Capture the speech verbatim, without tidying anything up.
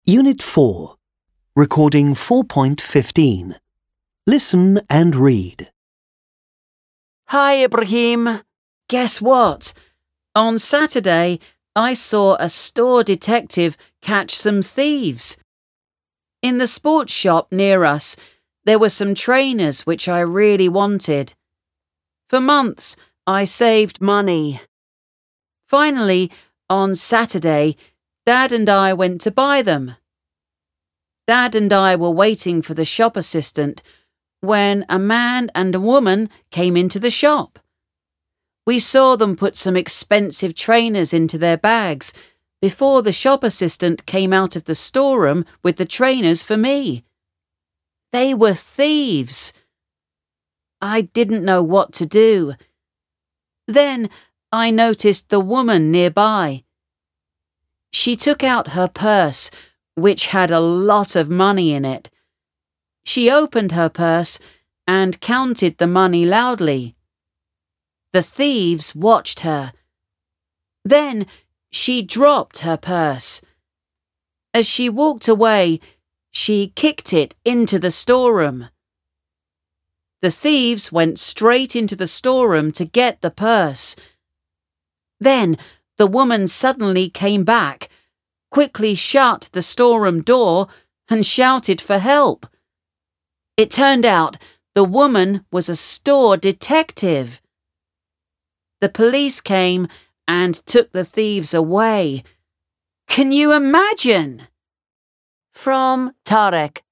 Unit four, Recording four point fifteen. Listen and read. Hi, Ibrahim. Guess what? On Saturday, I saw a store detective catch some thieves. In the sports shop near us, there were some trainers which I really wanted. For months, I saved money. Finally, on Saturday, Dad and I went to buy them. Dad and I were waiting for the shop assistant when a man and a woman came into the shop. We saw them put some expensive trainers into their bags before the shop assistant came out of the storeroom with the trainers for me. They were thieves. I didn't know what to do. Then I noticed the woman nearby. She took out her purse, which had a lot of money in it. She opened her purse and counted the money loudly. The thieves watched her. Then she dropped her purse. As she walked away, she kicked it into the storeroom. The thieves went straight into the storeroom to get the purse. Then the woman suddenly came back, quickly shut the storeroom door, and shouted for help. It turned out the woman was a store detective. The police came and took the thieves away. Can you imagine? From Tarek.